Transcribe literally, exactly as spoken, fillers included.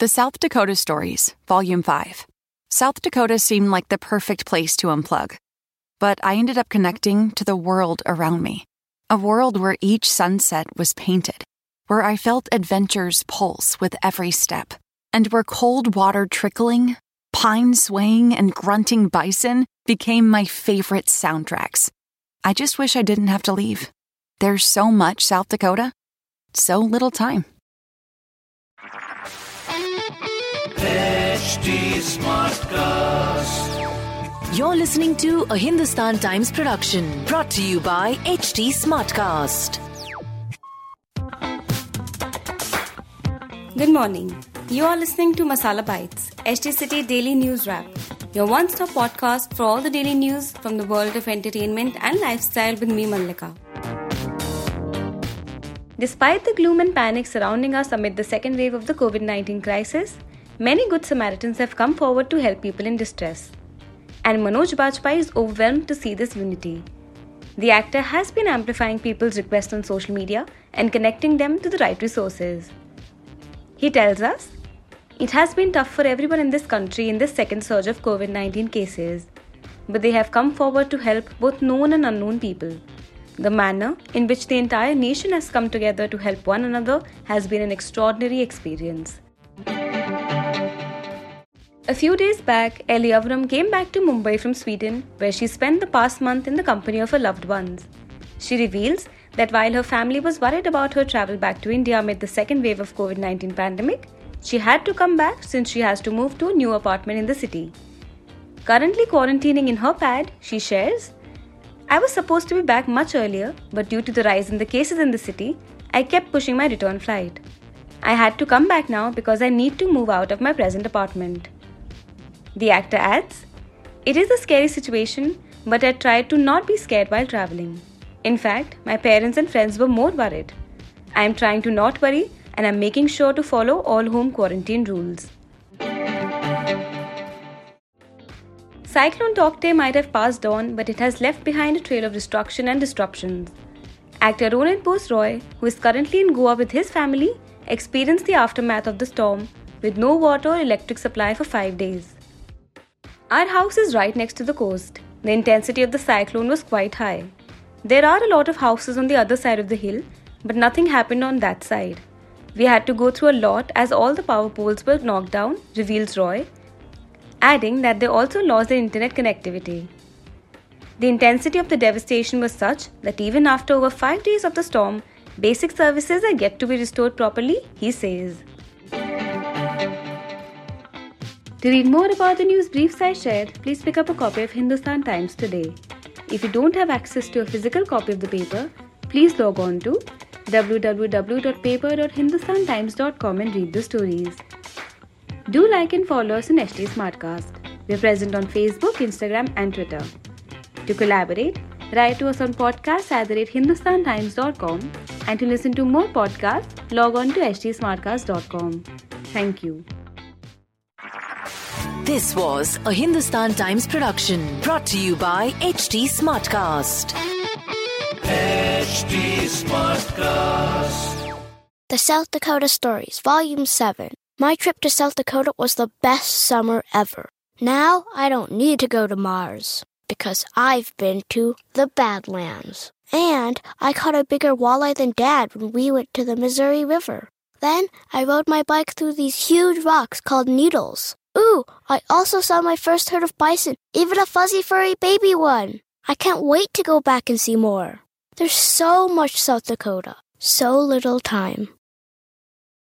The South Dakota Stories, Volume five. South Dakota seemed like the perfect place to unplug. But I ended up connecting to the world around me. A world where each sunset was painted, where I felt adventure's pulse with every step, and where cold water trickling, pine swaying, and grunting bison became my favorite soundtracks. I just wish I didn't have to leave. There's so much South Dakota, so little time. H D Smartcast. You're listening to a Hindustan Times production brought to you by H D Smartcast. Good morning. You are listening to Masala Bites, H D City Daily News Wrap, your one-stop podcast for all the daily news from the world of entertainment and lifestyle with me, Mallika. Despite the gloom and panic surrounding us amid the second wave of the covid nineteen crisis, many good Samaritans have come forward to help people in distress. And Manoj Bajpayee is overwhelmed to see this unity. The actor has been amplifying people's requests on social media and connecting them to the right resources. He tells us, "It has been tough for everyone in this country in this second surge of covid nineteen cases, but they have come forward to help both known and unknown people. The manner in which the entire nation has come together to help one another has been an extraordinary experience." A few days back, Ellie Avram came back to Mumbai from Sweden, where she spent the past month in the company of her loved ones. She reveals that while her family was worried about her travel back to India amid the second wave of covid nineteen pandemic, she had to come back since she has to move to a new apartment in the city. Currently quarantining in her pad, she shares, "I was supposed to be back much earlier, but due to the rise in the cases in the city, I kept pushing my return flight. I had to come back now because I need to move out of my present apartment." The actor adds, "It is a scary situation, but I tried to not be scared while traveling. In fact, my parents and friends were more worried. I am trying to not worry and I'm making sure to follow all home quarantine rules." Cyclone Tauktae might have passed on, but it has left behind a trail of destruction and disruptions. Actor Ronit Bose Roy, who is currently in Goa with his family, experienced the aftermath of the storm with no water or electric supply for five days. Our house is right next to the coast. The intensity of the cyclone was quite high. There are a lot of houses on the other side of the hill, but nothing happened on that side. We had to go through a lot as all the power poles were knocked down, reveals Roy, adding that they also lost their internet connectivity. The intensity of the devastation was such that even after over five days of the storm, basic services are yet to be restored properly, he says. To read more about the news briefs I shared, please pick up a copy of Hindustan Times today. If you don't have access to a physical copy of the paper, please log on to w w w dot paper dot hindustan times dot com and read the stories. Do like and follow us on H D Smartcast. We're present on Facebook, Instagram and Twitter. To collaborate, write to us on podcasts at the rate hindustan times dot com, and to listen to more podcasts, log on to h d smartcast dot com. Thank you. This was a Hindustan Times production brought to you by H D Smartcast. H D Smartcast. The South Dakota Stories, Volume seven. My trip to South Dakota was the best summer ever. Now I don't need to go to Mars because I've been to the Badlands. And I caught a bigger walleye than Dad when we went to the Missouri River. Then I rode my bike through these huge rocks called needles. Ooh, I also saw my first herd of bison, even a fuzzy furry baby one. I can't wait to go back and see more. There's so much South Dakota, so little time.